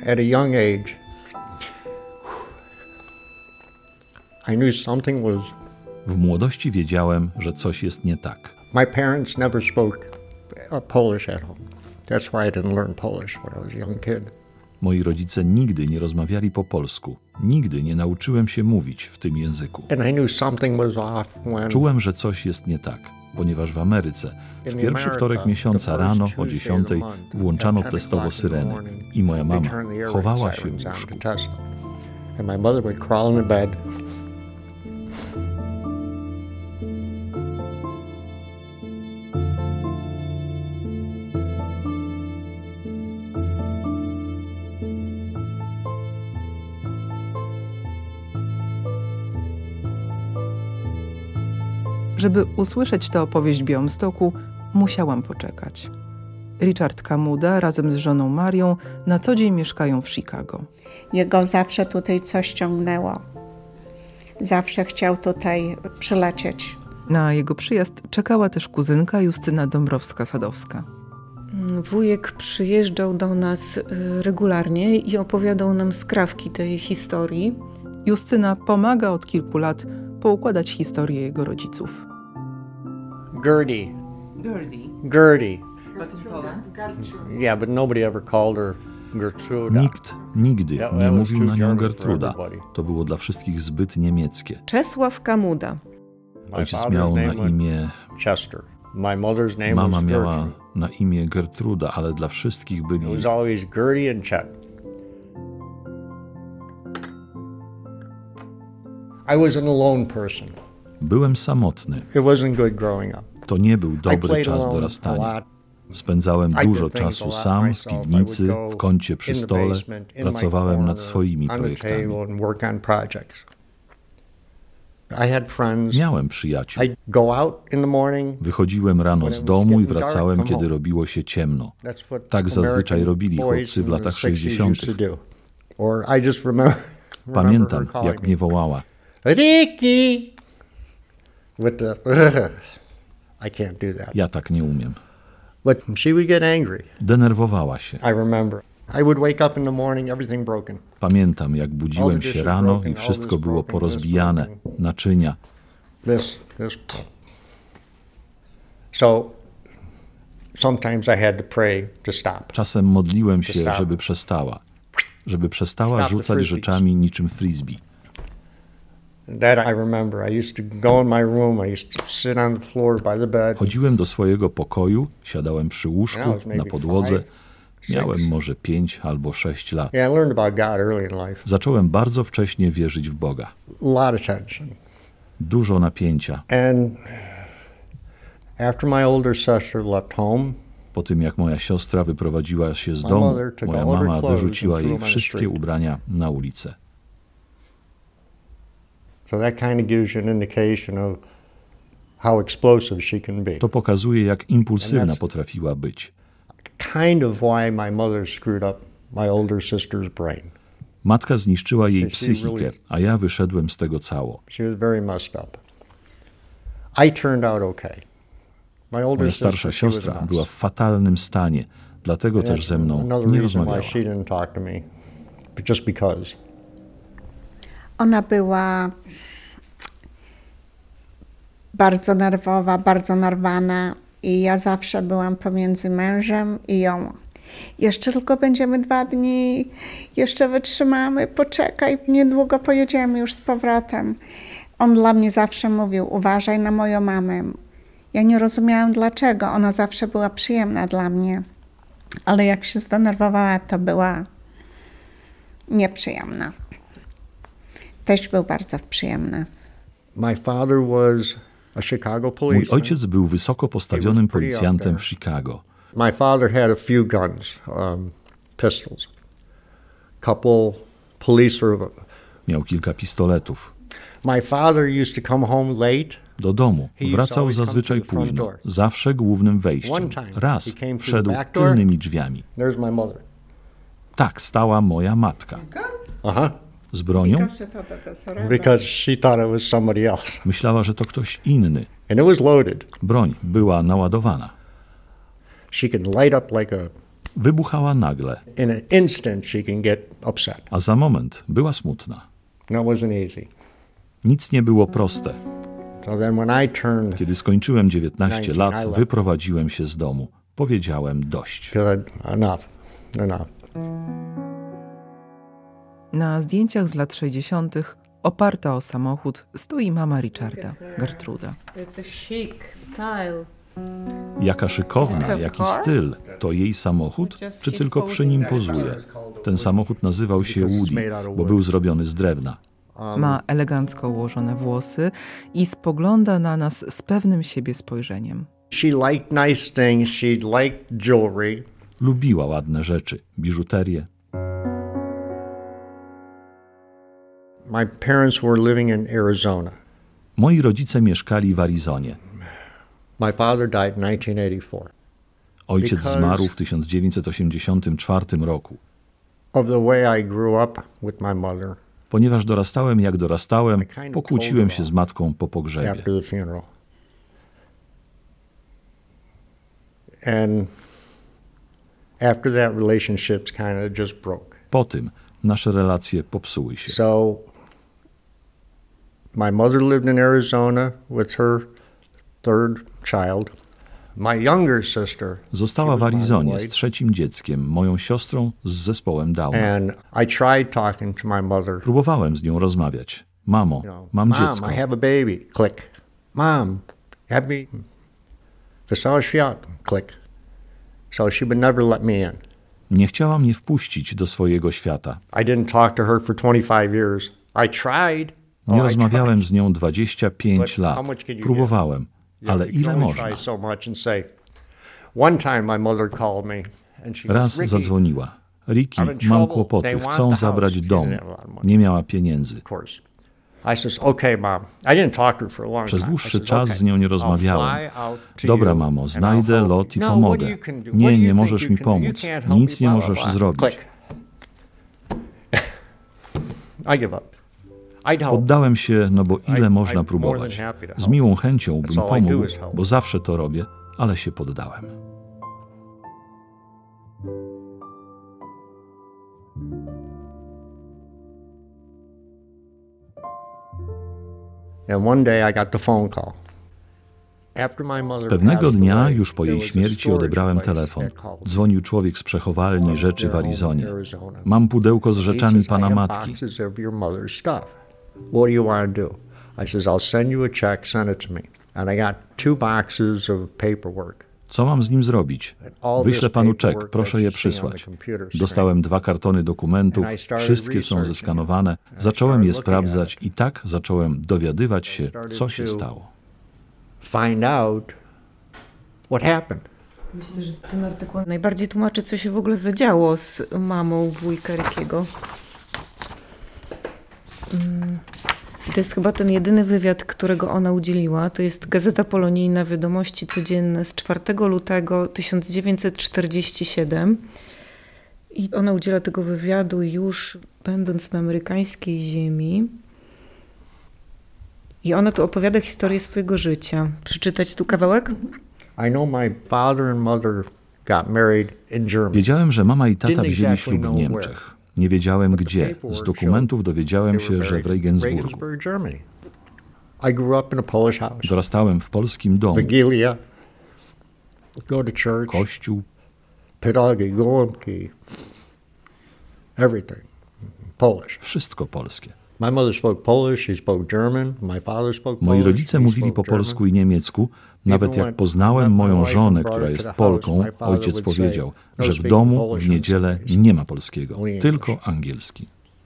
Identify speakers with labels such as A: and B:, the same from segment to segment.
A: at a young age, I knew something was...
B: W młodości wiedziałem, że coś jest nie tak.
A: My parents never spoke Polish at home. That's why I didn't learn Polish when I was a young kid.
B: Moi rodzice nigdy nie rozmawiali po polsku. Nigdy nie nauczyłem się mówić w tym języku.
A: And I knew something was off when...
B: Czułem, że coś jest nie tak, ponieważ w Ameryce w pierwszy wtorek miesiąca rano o 10 włączano testowo syreny i moja mama chowała się w łóżku.
A: And my mother would crawl in bed.
C: Żeby usłyszeć tę opowieść w Białymstoku, musiałam poczekać. Richard Kamuda razem z żoną Marią na co dzień mieszkają w Chicago.
D: Jego zawsze tutaj coś ciągnęło. Zawsze chciał tutaj przylecieć.
C: Na jego przyjazd czekała też kuzynka Justyna Dąbrowska-Sadowska.
E: Wujek przyjeżdżał do nas regularnie i opowiadał nam skrawki tej historii.
C: Justyna pomaga od kilku lat poukładać historię jego rodziców.
A: Gertie. Gertie. Yeah, but nobody ever called her Gertruda.
B: Nikt nigdy nie mówił na nią Gertruda. To było dla wszystkich zbyt niemieckie.
E: Czesław Kamuda.
B: Ojciec miał na imię
A: Chester. My mother's name
B: Mama
A: was
B: miała
A: Gertrude.
B: na imię Gertruda, ale dla wszystkich byli...
A: It was always Gertie and Chet. I was an alone person.
B: Byłem samotny.
A: It wasn't good growing up.
B: To nie był
A: I
B: dobry
A: played
B: czas
A: alone a
B: dorastania.
A: lot.
B: Spędzałem
A: I
B: dużo
A: did things
B: czasu
A: a lot
B: sam, w
A: myself. I
B: piwnicy,
A: would
B: w
A: go
B: kącie przy
A: in the
B: stole.
A: basement, in my
B: Pracowałem nad
A: corner,
B: swoimi
A: on the
B: projektami.
A: table and work on projects. I had friends.
B: Miałem przyjaciół.
A: I'd go out in the morning.
B: Wychodziłem rano
A: When
B: z
A: it was
B: domu i
A: getting
B: wracałem,
A: dark, come
B: kiedy
A: home.
B: robiło się ciemno.
A: That's what
B: Tak zazwyczaj
A: American
B: robili
A: boys
B: chłopcy w
A: in the
B: latach
A: 60s
B: 60.
A: used to do. Or I just remember
B: Pamiętam,
A: her calling
B: jak mnie wołała.
A: Ricky! With the... I can't do that.
B: Ja tak nie umiem.
A: But she would get angry.
B: Denerwowała się.
A: I remember. I would wake up in the morning, everything broken.
B: Pamiętam, jak budziłem się rano i wszystko było porozbijane, naczynia.
A: This. So sometimes I had to pray to stop.
B: Czasem modliłem się, żeby przestała. Żeby przestała
A: Stop the
B: rzucać
A: frisbees.
B: rzeczami niczym frisbee.
A: That I remember. I used to go in my room. I used to sit on the floor by the bed.
B: Chodziłem do swojego pokoju, siadałem przy łóżku, na podłodze. Miałem może 5 albo 6 lat.
A: Yeah, I learned about God early in life.
B: Zacząłem bardzo wcześnie wierzyć w Boga.
A: A lot of tension.
B: Dużo napięcia.
A: And after my older sister left home,
B: Po tym, jak moja siostra wyprowadziła się z domu, moja mama wyrzuciła jej wszystkie ubrania na ulicę.
A: so that kind of gives you an indication of how explosive she can be.
B: To pokazuje, jak impulsywna potrafiła być.
A: Kind of why my mother screwed up my older sister's brain.
B: Matka zniszczyła jej psychikę, a ja wyszedłem z tego cało.
A: She was very messed up. I turned out okay. My older
B: Moja
A: sister,
B: starsza
A: she was a
B: siostra
A: mess.
B: była w fatalnym stanie, dlatego
A: And
B: też
A: that's
B: ze mną
A: another
B: nie
A: reason
B: rozmawiała.
A: why she didn't talk to me, but just because.
D: Ona była bardzo nerwowa, bardzo narwana i ja zawsze byłam pomiędzy mężem i ją. Jeszcze tylko będziemy 2 dni, jeszcze wytrzymamy, poczekaj, niedługo pojedziemy już z powrotem. On dla mnie zawsze mówił, uważaj na moją mamę. Ja nie rozumiałam dlaczego, ona zawsze była przyjemna dla mnie, ale jak się zdenerwowała, to była nieprzyjemna. Teść był bardzo przyjemny.
A: My father was a Chicago
B: Mój
A: policeman.
B: ojciec był wysoko postawionym policjantem w Chicago.
A: My father had a few guns, pistols. Couple police.
B: Miał kilka pistoletów.
A: My father used to come home late.
B: Do domu wracał zazwyczaj późno, zawsze głównym wejściem. Raz wszedł tylnymi drzwiami.
A: There's my mother.
B: Tak stała moja matka. Z bronią?
A: Because she thought it was somebody else.
B: Myślała, że to ktoś inny.
A: And it was loaded.
B: Broń była naładowana.
A: She could light up like a
B: wybuchała nagle,
A: In an instant, she can get upset.
B: a za moment była smutna.
A: And it wasn't easy.
B: Nic nie było proste.
A: So then when I turned,
B: Kiedy skończyłem 19 lat, wyprowadziłem się z domu. Powiedziałem dość.
A: enough.
C: Na zdjęciach z lat 60. oparta o samochód stoi mama Richarda, Gertruda.
B: Jaka szykowna, jaki styl. To jej samochód, czy tylko przy nim pozuje? Ten samochód nazywał się Woody, bo był zrobiony z drewna.
C: Ma elegancko ułożone włosy i spogląda na nas z pewnym siebie spojrzeniem.
A: She liked nice things. She liked jewelry.
B: Lubiła ładne rzeczy, biżuterię.
A: My parents were living in Arizona.
B: Moi rodzice mieszkali w Arizonie.
A: My father died in 1984.
B: Ojciec zmarł w 1984 roku.
A: Of the way I grew up with my mother
B: Ponieważ dorastałem jak dorastałem, pokłóciłem się z matką po pogrzebie.
A: after the funeral. And after that, relationships kind of just broke.
B: Po tym nasze relacje popsuły się.
A: So my mother lived in Arizona with her third child. My younger sister
B: Została w Arizonie z trzecim dzieckiem, moją siostrą z zespołem Downa.
A: and I tried talking to my mother.
B: Próbowałem z nią rozmawiać. Mamo, mam
A: Mom,
B: dziecko.
A: I have a baby. Click. Mom, have me. Wesoły świat. Click. So she would never let me in.
B: Nie chciała mnie wpuścić do swojego świata.
A: I didn't talk to her for 25 years. I tried.
B: Nie rozmawiałem z nią 25 lat. Próbowałem, ale ile można? Raz zadzwoniła. Ricky, mam kłopoty, chcą zabrać dom. Nie miała pieniędzy. Przez dłuższy czas z nią nie rozmawiałem. Dobra, mamo, znajdę lot i pomogę. Nie, nie możesz mi pomóc. Nic nie możesz zrobić. Poddałem się, no bo ile można próbować. Z miłą chęcią bym pomógł, bo zawsze to robię, ale się poddałem. Pewnego dnia, już po jej śmierci, odebrałem telefon. Dzwonił człowiek z przechowalni rzeczy w Arizonie. Mam pudełko z rzeczami pana matki.
A: What do you want to do? I says, I'll send you a check, send it to me. And I got 2 boxes of paperwork.
B: Co mam z nim zrobić? Wyślę panu czek, proszę je przysłać. Dostałem 2 kartony dokumentów, wszystkie są zeskanowane. Zacząłem je sprawdzać i tak zacząłem dowiadywać się, co się stało.
A: Find out what happened.
E: Myślę, że ten artykuł najbardziej tłumaczy, co się w ogóle zadziało z mamą wujka Rickiego. I to jest chyba ten jedyny wywiad, którego ona udzieliła. To jest Gazeta Polonijna, Wiadomości Codzienne z 4 lutego 1947. I ona udziela tego wywiadu już będąc na amerykańskiej ziemi. I ona tu opowiada historię swojego życia. Przeczytać tu kawałek?
A: I know my father and mother got married in Germany.
B: Wiedziałem, że mama i tata wzięli ślub w Niemczech. Nie wiedziałem gdzie. Z dokumentów dowiedziałem się, że w Regensburgu. Dorastałem w polskim domu. Kościół. Wszystko polskie. Moi rodzice mówili po polsku i niemiecku. Nawet jak poznałem moją żonę, która jest Polką, ojciec powiedział, że w domu w niedzielę nie ma polskiego, tylko angielski.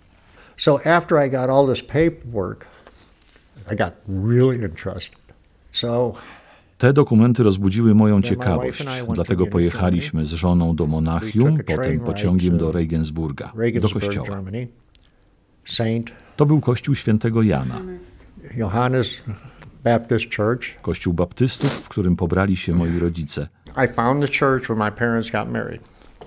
B: Te dokumenty rozbudziły moją ciekawość, dlatego pojechaliśmy z żoną do Monachium, potem pociągiem do Regensburga, do kościoła. To był kościół świętego Jana.
A: Baptist Church.
B: Kościół baptystów, w którym pobrali się moi rodzice.
A: I found the church when my parents got married.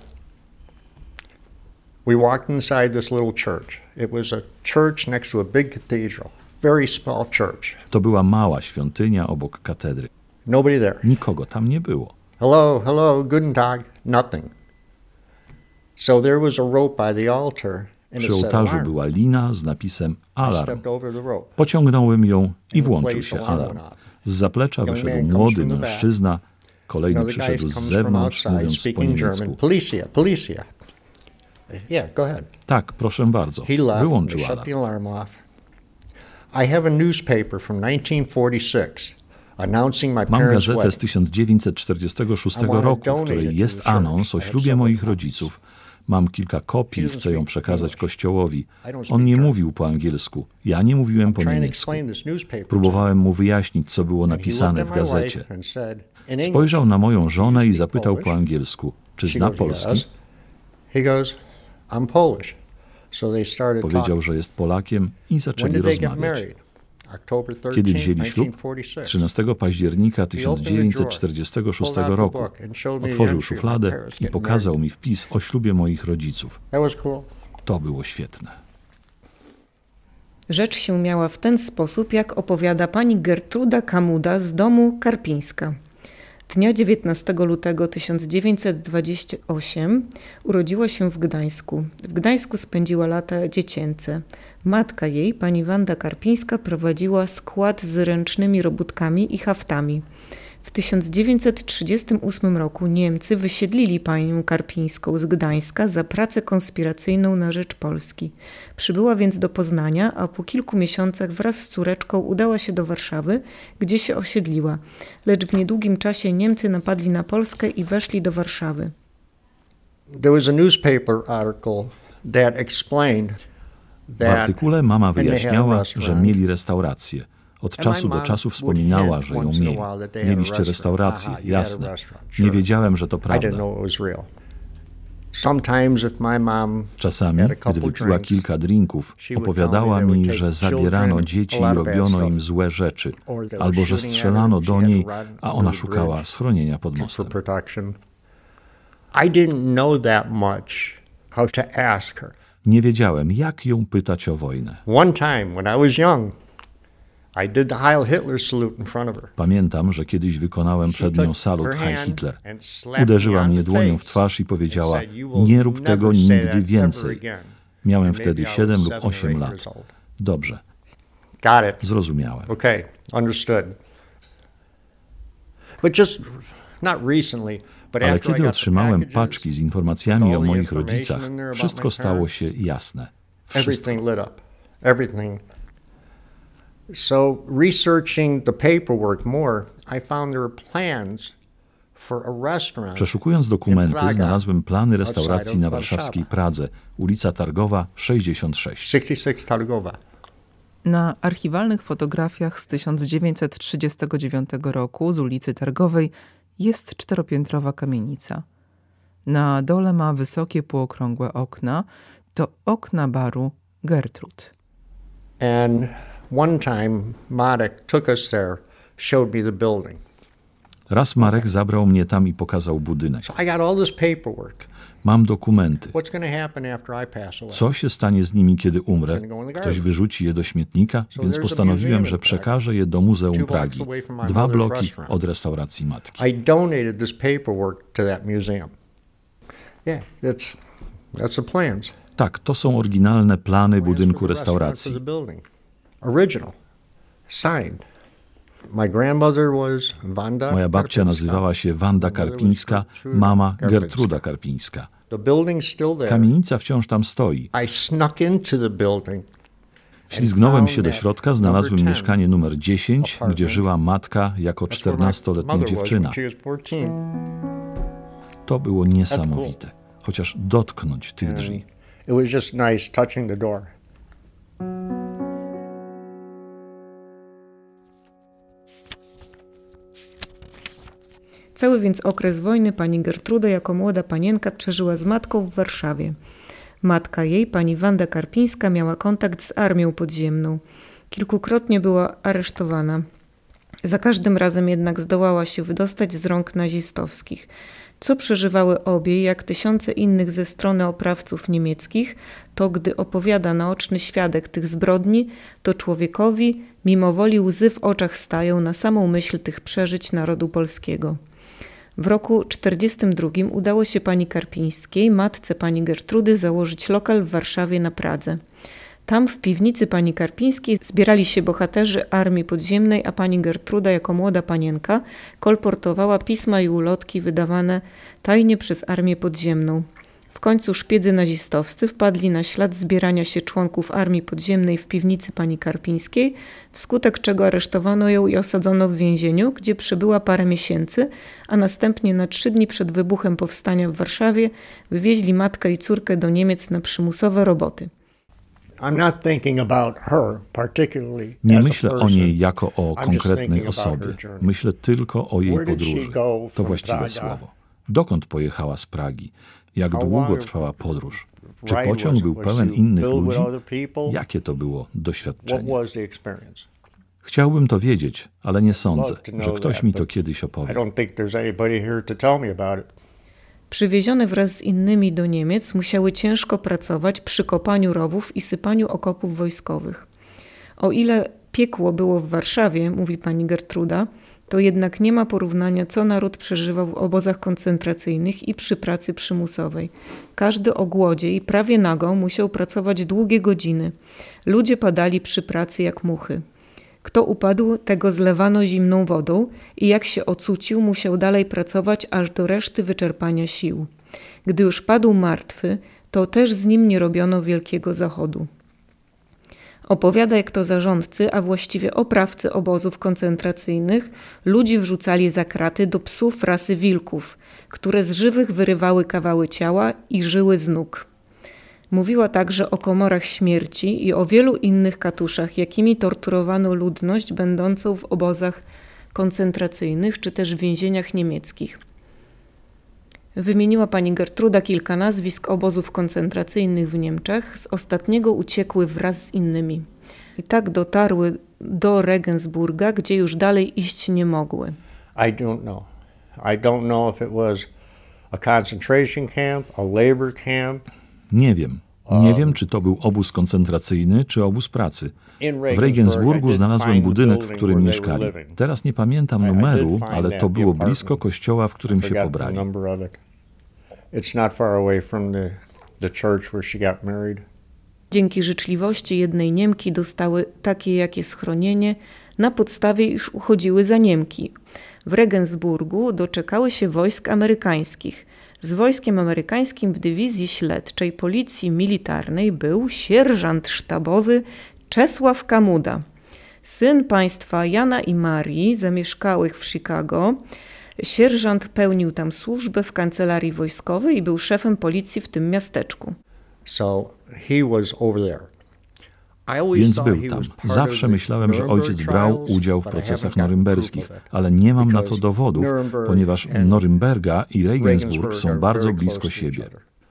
A: We walked inside this little church. It was a church next to a big cathedral. Very small church.
B: To była mała świątynia obok katedry.
A: Nobody there.
B: Nikogo tam nie było.
A: Hello, hello, guten Tag, nothing.
B: Przy ołtarzu była lina z napisem alarm. Pociągnąłem ją i włączył się alarm. Z zaplecza wyszedł młody mężczyzna, kolejny przyszedł z zewnątrz, mówiąc po niemiecku. Tak, proszę bardzo. Wyłączył alarm. Mam gazetę z 1946 roku, w której jest anons o ślubie moich rodziców. Mam kilka kopii, chcę ją przekazać Kościołowi. On nie mówił po angielsku, ja nie mówiłem po niemiecku. Próbowałem mu wyjaśnić, co było napisane w gazecie. Spojrzał na moją żonę i zapytał po angielsku, czy zna polski? Powiedział, że jest Polakiem i zaczęli rozmawiać. Kiedy wzięli ślub? 13 października 1946 roku. Otworzył szufladę i pokazał mi wpis o ślubie moich rodziców. To było świetne.
E: Rzecz się miała w ten sposób, jak opowiada pani Gertruda Kamuda z domu Karpińska. Dnia 19 lutego 1928 urodziła się w Gdańsku. W Gdańsku spędziła lata dziecięce. Matka jej, pani Wanda Karpińska, prowadziła skład z ręcznymi robótkami i haftami. W 1938 roku Niemcy wysiedlili panią Karpińską z Gdańska za pracę konspiracyjną na rzecz Polski. Przybyła więc do Poznania, a po kilku miesiącach wraz z córeczką udała się do Warszawy, gdzie się osiedliła. Lecz w niedługim czasie Niemcy napadli na Polskę i weszli do Warszawy.
B: W artykule mama wyjaśniała, że mieli restaurację. Od czasu do czasu wspominała, że ją mieli. Mieliście restaurację, jasne. Nie wiedziałem, że to prawda. Czasami, gdy wypiła kilka drinków, opowiadała mi, że zabierano dzieci i robiono im złe rzeczy, albo że strzelano do niej, a ona szukała schronienia pod mostem. Nie wiedziałem, jak ją pytać o wojnę. Pamiętam, że kiedyś wykonałem przed nią salut Heil Hitler. Uderzyła mnie dłonią w twarz i powiedziała: nie rób tego nigdy więcej. Miałem wtedy 7 lub 8 lat. Dobrze. Zrozumiałem. Ale kiedy otrzymałem paczki z informacjami o moich rodzicach, wszystko stało się jasne. Wszystko.
A: So researching the paperwork more, I found there were plans for a restaurant.
B: Przeszukując dokumenty, znalazłem plany restauracji na warszawskiej Pradze, ulica Targowa 66.
A: 66 Targowa.
C: Na archiwalnych fotografiach z 1939 roku z ulicy Targowej jest 4-piętrowa kamienica. Na dole ma wysokie, półokrągłe okna. To okna baru Gertrud.
A: And one time Marek took us there, showed me the building.
B: Raz Marek zabrał mnie tam i pokazał budynek.
A: So I got all this paperwork.
B: Mam dokumenty.
A: What's going to happen after I pass away?
B: Co się stanie z nimi, kiedy umrę? Ktoś wyrzuci je do śmietnika, więc postanowiłem, że przekażę je do Muzeum Pragi. 2 bloki od restauracji matki.
A: I donated this paperwork to that museum. Yeah, that's the plans.
B: Tak, to są oryginalne plany budynku restauracji.
A: Original, signed. My grandmother was Wanda.
B: Moja babcia nazywała się Wanda Karpińska, mama Gertruda Karpińska. Kamienica wciąż tam stoi. Wślizgnąłem się do środka, znalazłem mieszkanie numer 10, gdzie żyła matka jako 14-letnia dziewczyna. To było niesamowite, chociaż dotknąć tych drzwi.
A: It was just nice touching the door.
E: Cały więc okres wojny pani Gertruda jako młoda panienka przeżyła z matką w Warszawie. Matka jej, pani Wanda Karpińska, miała kontakt z armią podziemną. Kilkukrotnie była aresztowana. Za każdym razem jednak zdołała się wydostać z rąk nazistowskich. Co przeżywały obie, jak tysiące innych ze strony oprawców niemieckich, to gdy opowiada naoczny świadek tych zbrodni, to człowiekowi mimowoli łzy w oczach stają na samą myśl tych przeżyć narodu polskiego. W roku 1942 udało się pani Karpińskiej, matce pani Gertrudy, założyć lokal w Warszawie na Pradze. Tam w piwnicy pani Karpińskiej zbierali się bohaterzy Armii Podziemnej, a pani Gertruda jako młoda panienka kolportowała pisma i ulotki wydawane tajnie przez Armię Podziemną. W końcu szpiedzy nazistowscy wpadli na ślad zbierania się członków Armii Podziemnej w piwnicy pani Karpińskiej, wskutek czego aresztowano ją i osadzono w więzieniu, gdzie przebyła parę miesięcy, a następnie na 3 dni przed wybuchem powstania w Warszawie wywieźli matkę i córkę do Niemiec na przymusowe roboty.
B: Nie myślę o niej jako o konkretnej osobie. Myślę tylko o jej podróży. To właściwe słowo. Dokąd pojechała z Pragi? Jak długo trwała podróż? Czy pociąg był pełen innych ludzi? Jakie to było doświadczenie? Chciałbym to wiedzieć, ale nie sądzę, że ktoś mi to kiedyś opowie.
E: Przywiezione wraz z innymi do Niemiec musiały ciężko pracować przy kopaniu rowów i sypaniu okopów wojskowych. O ile piekło było w Warszawie, mówi pani Gertruda, to jednak nie ma porównania, co naród przeżywał w obozach koncentracyjnych i przy pracy przymusowej. Każdy o głodzie i prawie nago musiał pracować długie godziny. Ludzie padali przy pracy jak muchy. Kto upadł, tego zlewano zimną wodą i jak się ocucił, musiał dalej pracować aż do reszty wyczerpania sił. Gdy już padł martwy, to też z nim nie robiono wielkiego zachodu. Opowiada, jak to zarządcy, a właściwie oprawcy obozów koncentracyjnych, ludzi wrzucali za kraty do psów rasy wilków, które z żywych wyrywały kawały ciała i żyły z nóg. Mówiła także o komorach śmierci i o wielu innych katuszach, jakimi torturowano ludność będącą w obozach koncentracyjnych czy też w więzieniach niemieckich. Wymieniła pani Gertruda kilka nazwisk obozów koncentracyjnych w Niemczech. Z ostatniego uciekły wraz z innymi. I tak dotarły do Regensburga, gdzie już dalej iść nie mogły.
A: I don't know if it was a concentration camp, a labor camp.
B: Nie wiem. Nie wiem, czy to był obóz koncentracyjny, czy obóz pracy. W Regensburgu znalazłem budynek, w którym mieszkali. Teraz nie pamiętam numeru, ale to było blisko kościoła, w którym się pobrali.
E: Dzięki życzliwości jednej Niemki dostały takie jakie schronienie na podstawie, iż uchodziły za Niemki. W Regensburgu doczekały się wojsk amerykańskich. Z wojskiem amerykańskim w dywizji śledczej policji militarnej był sierżant sztabowy Czesław Kamuda, syn państwa Jana i Marii, zamieszkałych w Chicago. Sierżant pełnił tam służbę w kancelarii wojskowej i był szefem policji w tym miasteczku.
B: Więc był tam. Zawsze myślałem, że ojciec brał udział w procesach norymberskich, ale nie mam na to dowodów, ponieważ Norymberga i Regensburg są bardzo blisko siebie.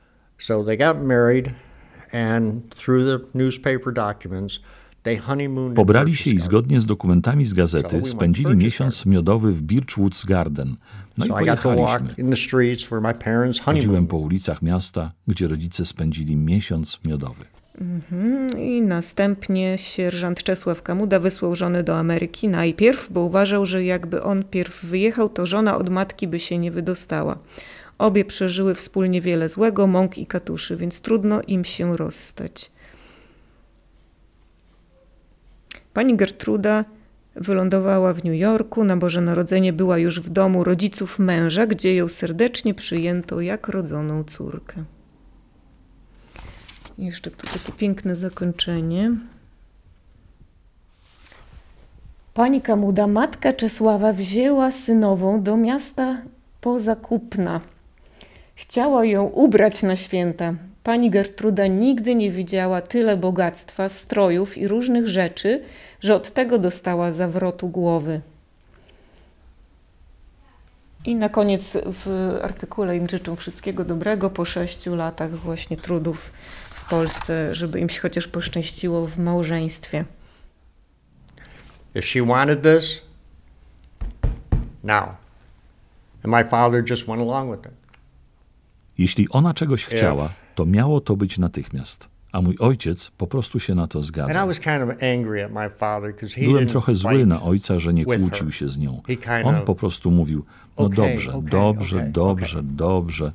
B: Pobrali się i zgodnie z dokumentami z gazety spędzili miesiąc miodowy w Birchwoods Garden. No i pojechaliśmy. Chodziłem po ulicach miasta, gdzie rodzice spędzili miesiąc miodowy.
E: I następnie sierżant Czesław Kamuda wysłał żonę do Ameryki najpierw, bo uważał, że jakby on pierw wyjechał, to żona od matki by się nie wydostała. Obie przeżyły wspólnie wiele złego, mąk i katuszy, więc trudno im się rozstać. Pani Gertruda wylądowała w New Yorku. Na Boże Narodzenie była już w domu rodziców męża, gdzie ją serdecznie przyjęto jak rodzoną córkę. Jeszcze tu takie piękne zakończenie. Pani Kamuda, matka Czesława, wzięła synową do miasta poza Kupna. Chciała ją ubrać na święta. Pani Gertruda nigdy nie widziała tyle bogactwa, strojów i różnych rzeczy, że od tego dostała zawrotu głowy. I na koniec w artykule im życzę wszystkiego dobrego po 6 latach właśnie trudów w Polsce, żeby im się chociaż poszczęściło w małżeństwie.
A: If she wanted this, now. And my father just went along with it.
B: Jeśli ona czegoś chciała, to miało to być natychmiast. a mój ojciec po prostu się na to zgadzał. Byłem trochę zły na ojca, że nie kłócił się z nią. On po prostu mówił, no dobrze.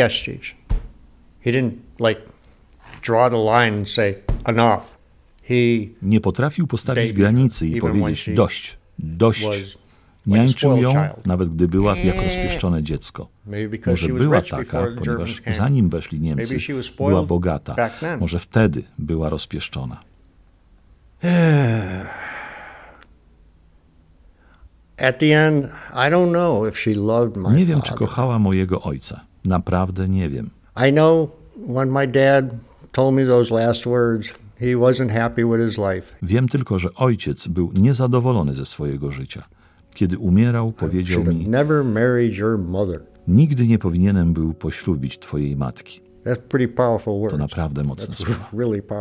B: Nie potrafił postawić granicy i powiedzieć dość. Niańczył ją, nawet gdy była jak rozpieszczone dziecko. Może była taka, ponieważ zanim weszli Niemcy, była bogata. Może wtedy była rozpieszczona. Nie wiem, czy kochała mojego ojca. Naprawdę nie wiem. Wiem tylko, że ojciec był niezadowolony ze swojego życia. Kiedy umierał, powiedział mi, nigdy nie powinienem był poślubić twojej matki. To naprawdę mocne słowa.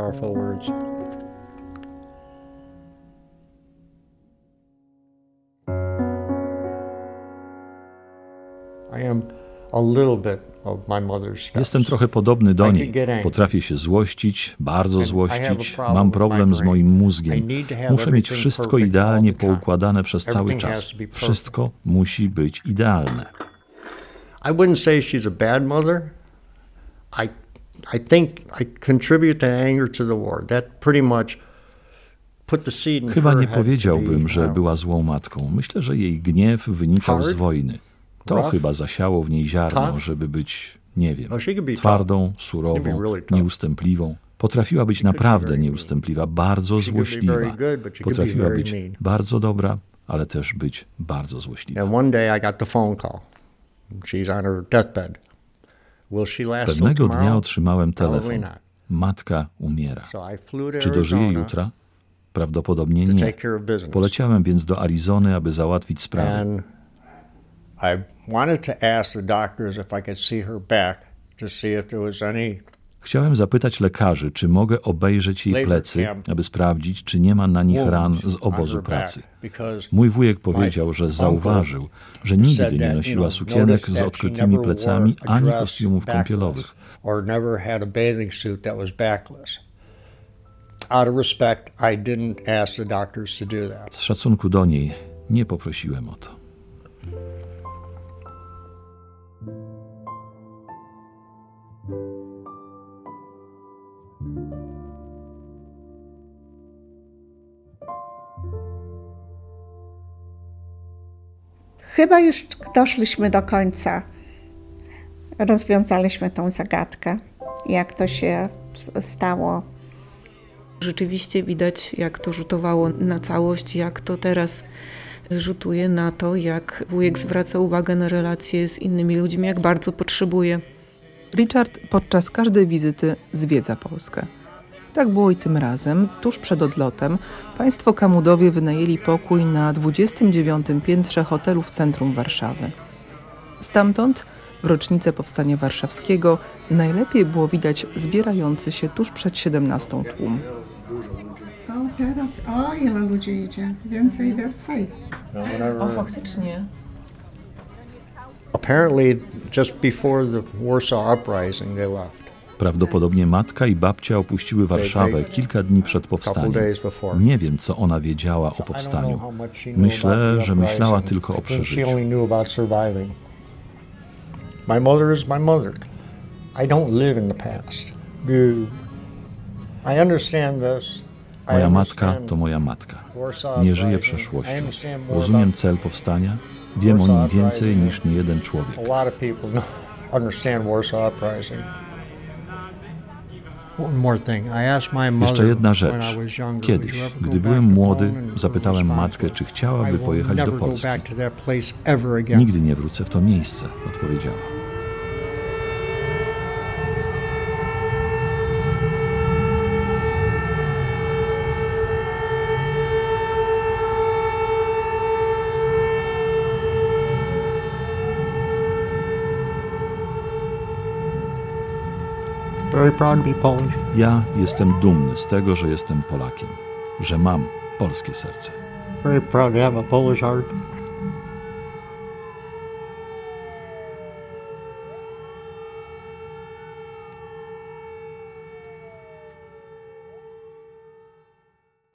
B: Jestem trochę podobny do niej. Potrafię się złościć, bardzo złościć. Mam problem z moim mózgiem. Muszę mieć wszystko idealnie poukładane przez cały czas. Wszystko musi być idealne. Chyba nie powiedziałbym, że była złą matką. Myślę, że jej gniew wynikał z wojny. To chyba zasiało w niej ziarno, żeby być, nie wiem, twardą, surową, nieustępliwą. Potrafiła być naprawdę nieustępliwa, bardzo złośliwa. Potrafiła być bardzo dobra, ale też być bardzo złośliwa. Pewnego dnia otrzymałem telefon. Matka umiera. Czy dożyje jutra? Prawdopodobnie nie. Poleciałem więc do Arizony, aby załatwić sprawę. Chciałem zapytać lekarzy, czy mogę obejrzeć jej plecy, aby sprawdzić, czy nie ma na nich ran z obozu pracy. Mój wujek powiedział, że zauważył, że nigdy nie nosiła sukienek z odkrytymi plecami ani kostiumów kąpielowych. Z szacunku do niej nie poprosiłem o to.
D: Chyba już doszliśmy do końca. Rozwiązaliśmy tą zagadkę, jak to się stało.
E: Rzeczywiście widać, jak to rzutowało na całość, jak to teraz rzutuje na to, jak wujek zwraca uwagę na relacje z innymi ludźmi, jak bardzo potrzebuje.
C: Richard podczas każdej wizyty zwiedza Polskę. Tak było i tym razem. Tuż przed odlotem państwo Kamudowie wynajęli pokój na 29. piętrze hotelu w centrum Warszawy. Stamtąd, w rocznicę Powstania Warszawskiego, najlepiej było widać zbierający się tuż przed 17 tłum.
D: O, teraz, ile ludzi idzie. Więcej.
C: O, faktycznie.
A: Apparently, just before the Warsaw Uprising, they left.
B: Prawdopodobnie matka i babcia opuściły Warszawę kilka dni przed powstaniem. Nie wiem, co ona wiedziała o powstaniu. Myślę, że myślała tylko o przeżyciu.
A: My mother is my mother. I don't live in the past. I understand this.
B: Moja matka to moja matka. Nie żyję przeszłością. Rozumiem cel powstania. Wiem o nim więcej niż niejeden człowiek. Jeszcze jedna rzecz. Kiedyś, gdy byłem młody, zapytałem matkę, czy chciałaby pojechać do Polski. Nigdy nie wrócę w to miejsce, odpowiedziała. Ja jestem dumny z tego, że jestem Polakiem, że mam polskie serce.
A: Very proud to have a Polish heart.